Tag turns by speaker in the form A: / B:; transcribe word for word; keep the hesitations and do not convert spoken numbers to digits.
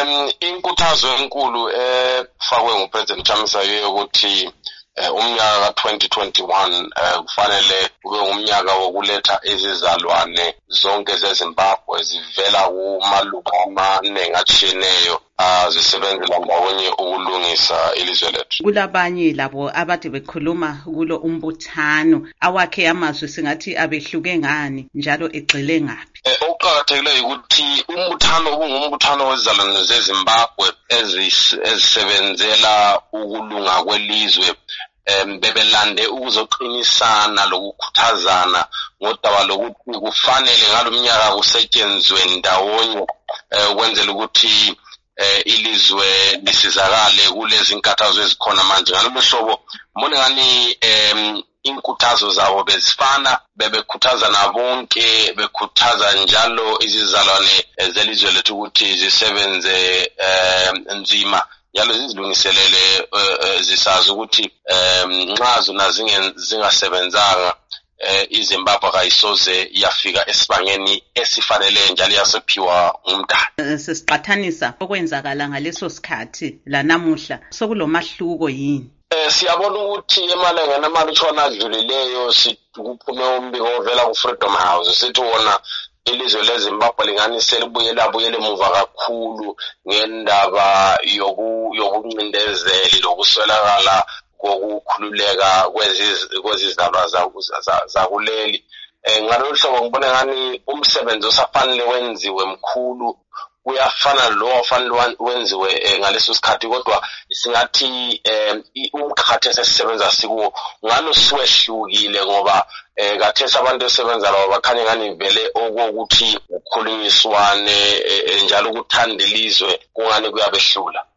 A: um inkuthazo enkulu efakwe nguPresident Chamisa ukuthi umnyaka ka twenty twenty-one kufanele kube umnyaka wokuletha izizalwane zonke zeZimbabwe zivela kumalunga amaningi atshiyeneyo azisebenzela ndawonye ukulungisa ilizwe lethu.
B: Kulabanye labo abade bekhuluma kulo umbuthano awakhe amazwi singathi abehluke ngani njalo egxile ngaphi?
A: Okuqakathekileyo ukuthi umbuthano kungumbuthano wezizalwane zeZimbabwe ezisebenzela ukulunga kwelizwe em bebelande ukuzoqinisana lokukhuthazana ngodaba lokuthi kufanele ngalomnyaka kusetshenzwe ndawonye ukwenzela ukuthi ilizwe lisizakale kulezi inkathazo ezikhona manje. Ngalolu hlobo mbona ngani em inkuthazo zabo bezifana, bebekhuthaza nabonke, bekhuthaza njalo izizalwane zelizwe lethu ukuthi zisebenze nzima yalo zizilungiselele zisazi ukuthi nxa zona zingasebenzanga iZimbabwe kayisoze yafika esibangeni esifanele njalo yasephiwa umdali.
B: Sesiqathanisa okwenzakala ngaleso sikhathi la namuhla sokulomahluko yini?
A: Siyabona ukuthi emalangeni amalutshwana adlulileyo kuphume umbiko ovela ku-Freedom House sithi wona ilizwe leZimbabwe linganisela buyela buyele emuva kakhulu ngendaba yokuncindezeli lokuswelakala kokukhululeka kwezizalwa zakuleli. Ngalolu hlobo ngibona ngani umsebenzi osafanele wenziwe mkhulu uyafana lo ofanele wenziwe ngaleso sikhathi, kodwa singathi umkhathi esisebenza sikuwo ngalo siwehlukile ngoba kathesa abantu esebenza labo bakhanye ngani vele okokuthi ukukhulunyiswane njalo ukuthanda ilizwe kungani kuyabehlula.